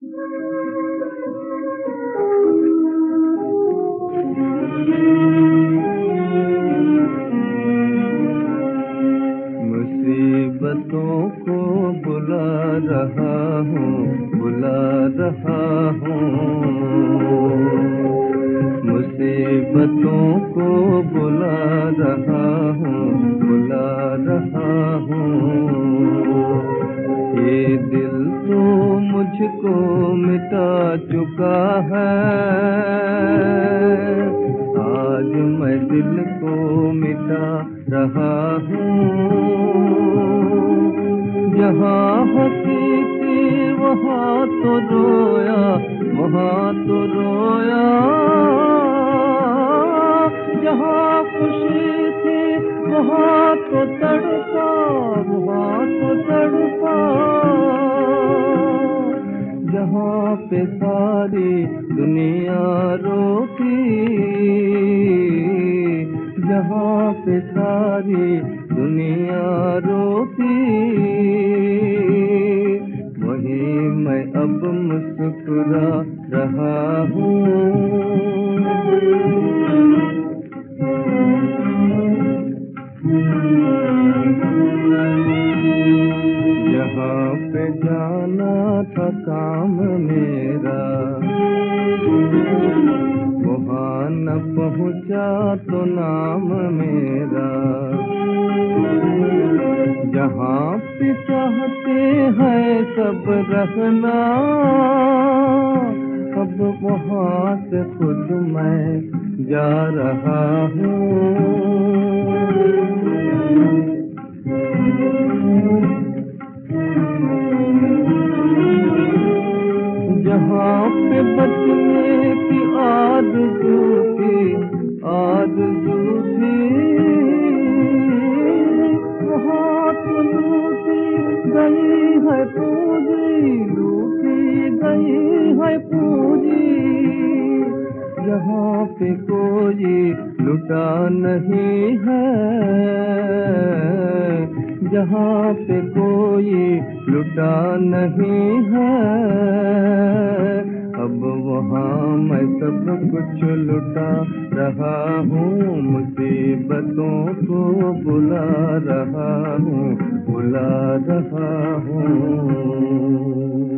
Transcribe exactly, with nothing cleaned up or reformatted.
मुसीबतों को बुला रहा हूँ, बुला रहा हूँ। मुसीबतों को बुला रहा हूँ, बुला रहा हूँ। ये दिल तो मुझको मिटा चुका है, आज मैं दिल को मिटा रहा हूँ। जहाँ हंसी थी वहाँ तो रोया, वहाँ तो रोया। जहाँ खुशी थी वहाँ तो तड़पा, वहाँ तो तड़पा। जहाँ पे सारी दुनिया रोती, जहाँ पे सारी दुनिया रोती, वहीं मैं अब मुस्कुरा रहा हूँ। जहाँ पे जाना था काम मेरा, वहाँ न पहुँचा तो नाम मेरा। जहाँ पे चाहते हैं सब रहना, अब वहाँ से खुद मैं जा रहा हूँ। जहाँ पे बचने की आरज़ू थी, आरज़ू थी, वहाँ तो लूटी गई है पूंजी, लूटी गई है पूंजी। यहाँ पे कोई लुटा नहीं है, जहाँ पे कोई लुटा नहीं है। अब वहाँ मैं सब कुछ लुटा रहा हूँ। मुसीबतों को बुला रहा हूँ, बुला रहा हूँ।